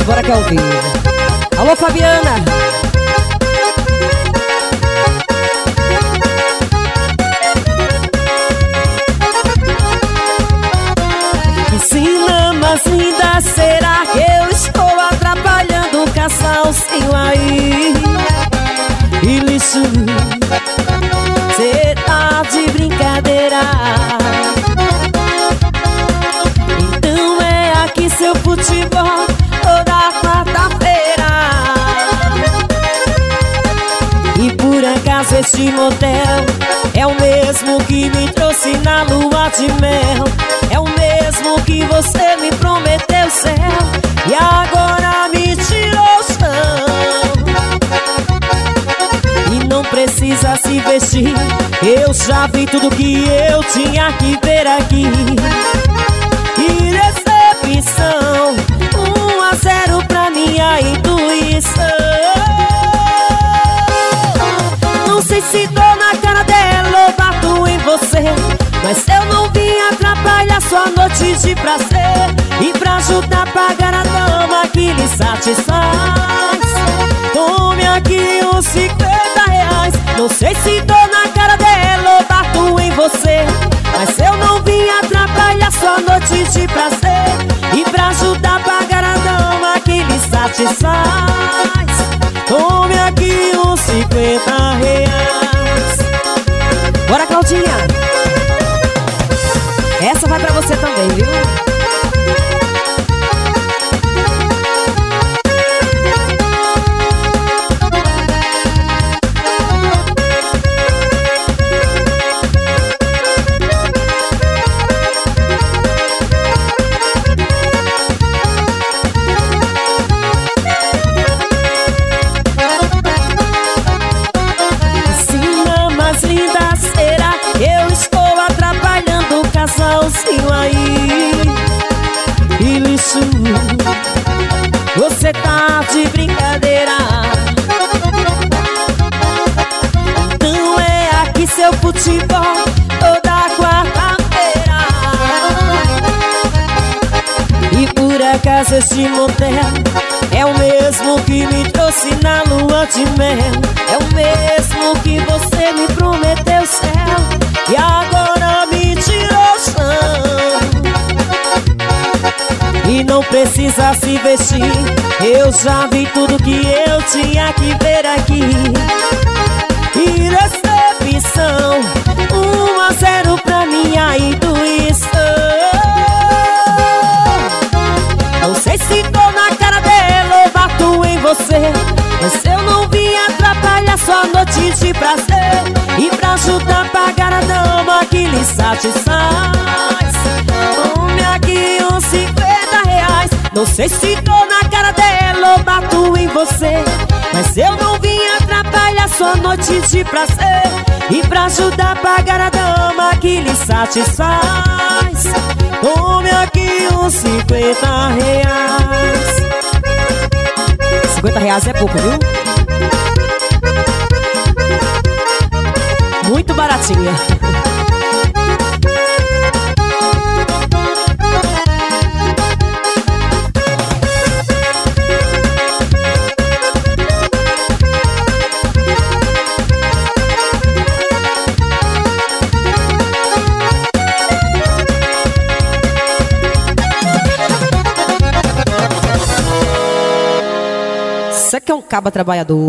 Bora que é ao vivo. Alô, Fabiana. Ensina, mas linda, será que eu estou atrapalhando o casalzinho aí? E lixo, cê tá de brincadeira. Então é aqui seu futebol toda quarta-feira. E por acaso este motel é o mesmo que me trouxe na lua de mel. É o mesmo que você me prometeu céu e agora me tirou o chão. E não precisa se vestir, eu já vi tudo que eu tinha que ver aqui. E decepção, 1-0 pra minha intuição. Não sei se dou na cara dela ou bato em você, mas eu não vim atrapalhar sua noite de prazer. E pra ajudar a pagar a dama que lhe satisfaz, tome aqui uns 50 reais. Não sei se dou na cara dela ou bato em você, mas eu não vim atrapalhar sua noite de prazer. E pra ajudar a pagar a dama que lhe satisfaz, tome aqui uns 50 reais. Bora, Claudinha. Essa vai pra você também, viu? Ensina, mais linda, será que eu estou atrapalhando o casalzinho aí? E lixo, você tá de brincadeira. Então é aqui seu futebol toda quarta-feira. E por acaso este motel é o mesmo que me trouxe na lua de mel. É o mesmo que você me prometeu céu e agora me tirou o chão. E não precisa se vestir, eu já vi tudo que eu tinha que ver aqui. E decepção, 1-0 pra minha intuição. Não sei se tô na cara dela ou bato em você, mas eu não vim atrapalhar sua noite de prazer. E pra ajudar a pagar a dama que lhe satisfaz, tome aqui uns 50 reais. Não sei se tô na cara dela ou bato em você, mas eu não vim atrapalhar sua noite de prazer. E pra ajudar a pagar a dama que lhe satisfaz, tome aqui uns 50 reais. 50 reais é pouco, viu? Muito baratinha. Você que é um caba trabalhador.